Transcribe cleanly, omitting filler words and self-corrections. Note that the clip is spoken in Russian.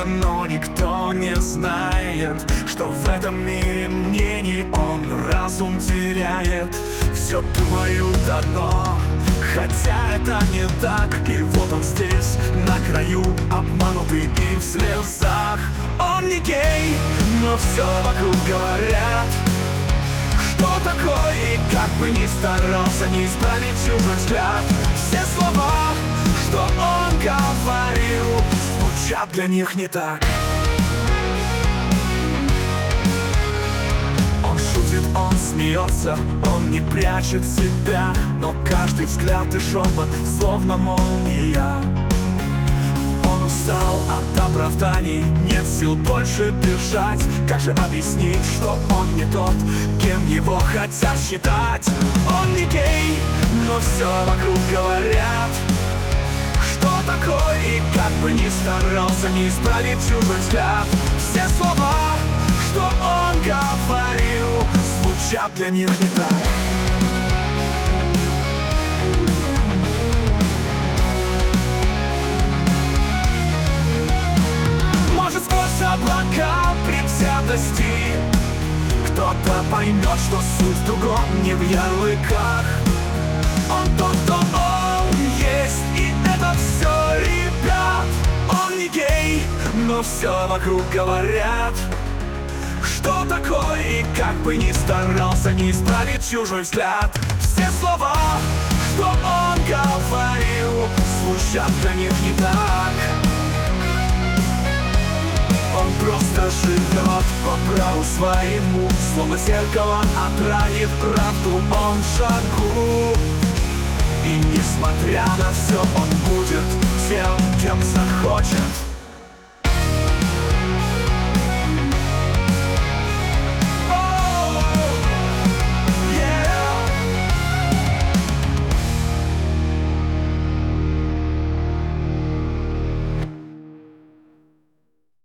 но никто не знает, что в этом мире мнений он разум теряет. Все думают одно, хотя это не так. И вот он здесь, на краю, обманутый и в слезах. Он не гей, но все вокруг говорят, что такое, и как бы ни старался, не исправить чужой взгляд. Все слова, что он говорил, звучат для них не так. Он шутит, он смеется, он не прячет себя, но каждый взгляд и шепот словно молния. Он устал от оправданий, нет сил больше дышать. Как же объяснить, что он не тот, кем его хотят считать? Он не гей, но все вокруг говорят, что такое, и как бы ни старался, не исправить чужой взгляд. Все слова, что он говорил, звучат для них не так. Может, сквозь облака предвзятости кто-то поймет, что суть в другом, не в ярлыках. Он тот, кто он есть, и это все, ребят. Он не гей, но все вокруг говорят, что такое, и как бы ни старался, не исправить чужой взгляд. Все слова, что он говорил, звучат для них не так. Он просто живет по праву своему, словно зеркало отразит правду он в шагу. И несмотря на все, он будет тем, кем захочет.